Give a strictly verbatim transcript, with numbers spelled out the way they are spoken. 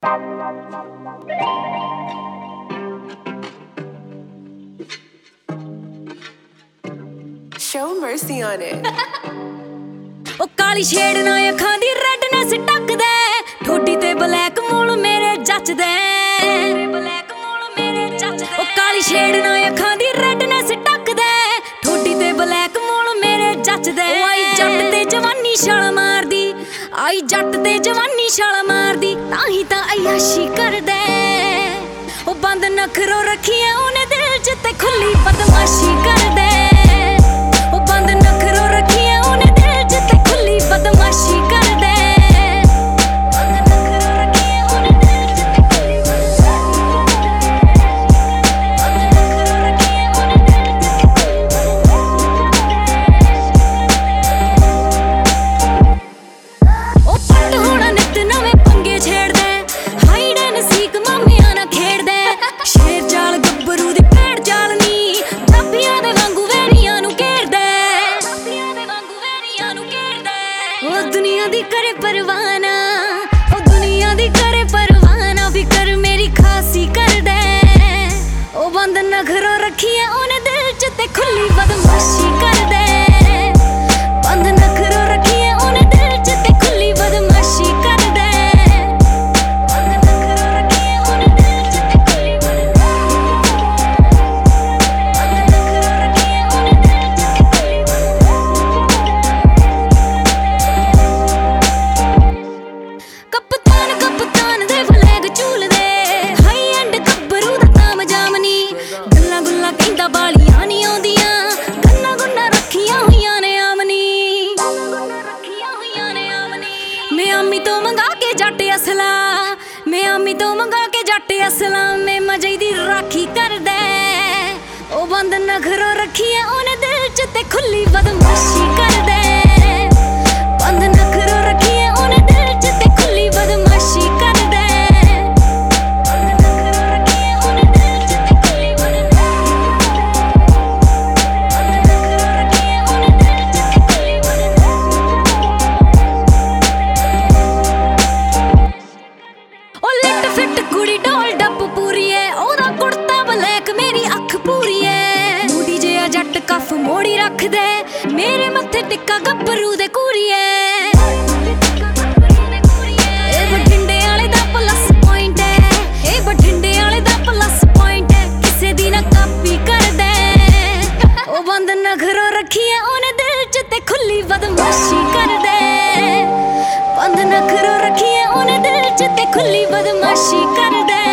Show mercy on it. ओ काली छेड़ ना अखां दी रेडनेस टकदे ठोडी ते ब्लैक मूल मेरे जचदे ब्लैक मूल मेरे जचदे ओ काली छेड़ ना अखां दी रेडनेस टकदे ठोडी ते ब्लैक मूल मेरे जचदे आई जट ते जवानी छाल मारदी आई जट ते जवानी छाल मारदी ताही तां अयाशी करदे ओ बंद नखरो रखिए ओने दिल च ते खुली बदमाशी करदे ओ बंद नखरो रखिए ओने दिल च ते खुली बदमाशी करदे बंद नखरो रखिए ओने दिल च ते खुली बदमाशी बंद नखरो रखिए ओने दिल च ते खुली ओ पट होना नित नवे पंगे छेड़दे हाइड एंड सीक मामियां ना खेड़दे शेर जाल गब्बरू दी भेड़ जालनी दाबियां दे वांगू वेड़ियां नु घेरदे दाबियां दे वांगू वेड़ियां नु घेरदे ओ दुनिया दी करे परवाना ओ दुनिया दी करे परवाना फिकर मेरी खासी करदे ओ बंद नखरो रखिए ओने दिल च ते खुली बदमाशी करदे बंद नखरो रखिए ओने दिल च ते खुली बदमाशी करदे बंद नखरो रखिए ओने दिल च ते खुली बदमाशी बंद नखरो रखिए ओने दिल च ते खुली कप्तान कप्तान दे फ्लैग झूलदे हाई एंड गब्बरू दा ताम जामनी गल्ला गुल्ला कहंदा बालियां नी आउंदियां गन्ना गुन्ना रखियां होइयां ने आमनी रखियां होइयां ने आमनी मैं अम्मी तो मंगा के जट असला मैं अम्मी तो मंगा के जट असला मैं मजे दी राखी करदे ओ बंद नखरो रखिए ओने दिल च ते खुली बदमाशी करदे बंद नखरो रखिए ओने दिल च ते खुली बदमाशी करदे बंद नखरो रखिए ओने दिल च ते खुली बदमाशी बंद नखरो रखिए ओने दिल च ते खुली ओ लिट फिट कुड़ी ढोल डप पूरी है ओदा कुर्ता ब्लैक मेरी अख पूरी है मूडी जिहा जट कफ मोड़ी रख दे मेरे मत्थे टिक्का गब्बरू दे कूरीए ए बठिंडे वाले दा प्लस पॉइंट है ए बठिंडे वाले दा प्लस पॉइंट है किसे दी ना कापी कर दे ओ बंद नखरो रखिए ओने दिल च ते खुली बदमाशी कर दे बंद नखरो रखिए ओने दिल च ते खुली बदमाशी कर दे